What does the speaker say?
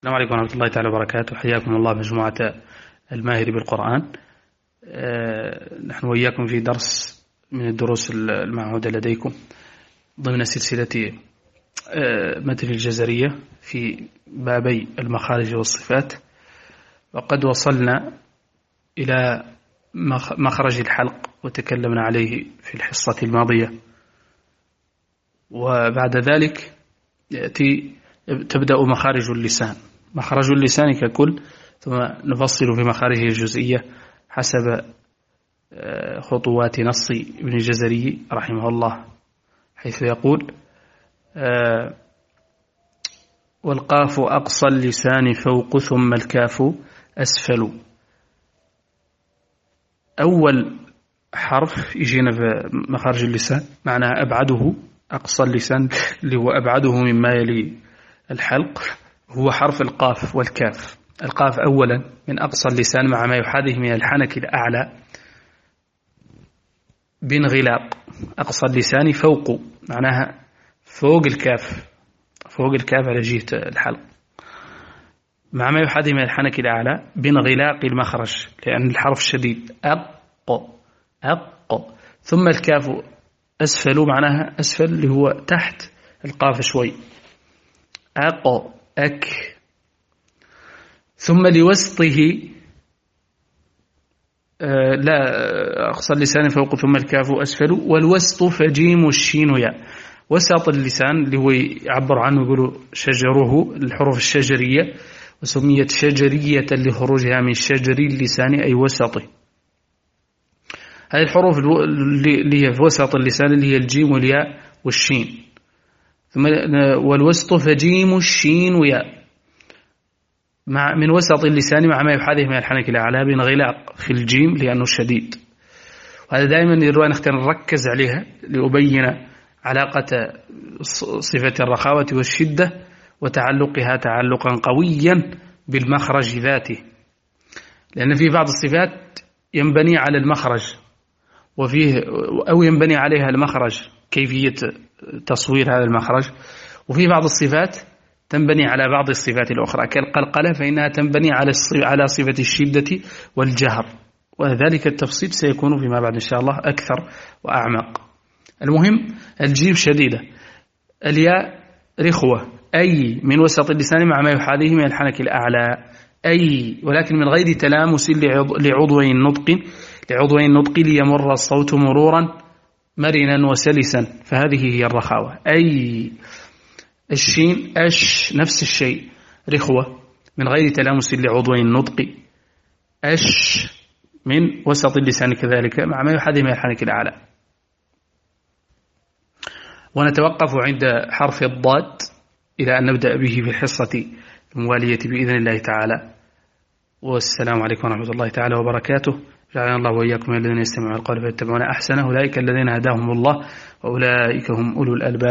السلام عليكم ورحمة الله تعالى وبركاته. حياكم الله مجموعة الماهر بالقرآن. نحن وإياكم في درس من الدروس المعهودة لديكم ضمن سلسلة متن الجزرية في بابي المخارج والصفات، وقد وصلنا إلى مخرج الحلق وتكلمنا عليه في الحصة الماضية، وبعد ذلك تبدأ مخارج اللسان. مخرج اللسان ككل، ثم نفصل في مخارجه الجزئية حسب خطوات نص ابن الجزري رحمه الله، حيث يقول: والقاف أقصى اللسان فوق ثم الكاف أسفل. أول حرف يجينا في مخارج اللسان معناها أبعده، أقصى اللسان اللي هو أبعده مما يلي الحلق هو حرف القاف والكاف. القاف أولا من أقصى اللسان مع ما يحاذيه من الحنك الأعلى بانغلاق. أقصى اللسان فوق معناها فوق الكاف، فوق الكاف على جهة الحلق، مع ما يحاذيه من الحنك الأعلى بانغلاق المخرج لأن الحرف شديد. أق. ثم الكاف أسفل معناها أسفل اللي هو تحت القاف شوي. أك. ثم لوسطه لا أقصى اللسان فوق ثم الكاف أسفل، والوسط فجيم الشين ياء. وسط اللسان اللي هو يعبر عنه يقولوا شجره، الحروف الشجرية، وسميت شجرية لخروجها من شجر اللسان أي وسطه. هذه الحروف اللي هي في وسط اللسان اللي هي الجيم والياء والشين. ثم والوسط فجيم الشين وياء من وسط اللسان مع ما يحاذيه من الحنك الأعلى بانغلاق في الجيم لأنه شديد. وهذا دائما يروى نختار نركز عليها لأبين علاقة صفة الرخاوة والشدة وتعلقها تعلقا قويا بالمخرج ذاته، لأن في بعض الصفات ينبني على المخرج وفيه أو ينبني عليها المخرج كيفية تصوير هذا المخرج، وفي بعض الصفات تنبني على بعض الصفات الأخرى كالقلقلة فإنها تنبني على صفة الشدة والجهر، وذلك التفصيل سيكون فيما بعد إن شاء الله أكثر وأعمق. المهم الجيم شديدة، الياء رخوة، أي من وسط اللسان مع ما يحاذيه من الحنك الأعلى، أي ولكن من غير تلامس لعضوين النطق ليمر الصوت مرورا مرنا وسلسا، فهذه هي الرخاوة. أي. الشين أش نفس الشيء، رخوة من غير تلامس لعضوين النطق، أش من وسط اللسان كذلك مع ما يحاذي من الحنك الأعلى. ونتوقف عند حرف الضاد إلى أن نبدأ به في الحصة الموالية بإذن الله تعالى. والسلام عليكم ورحمة الله تعالى وبركاته. جعلنا الله وإياكم الذين يستمعون القول فيتبعون أحسنه، أولئك الذين هداهم الله وأولئك هم أولو الألباب.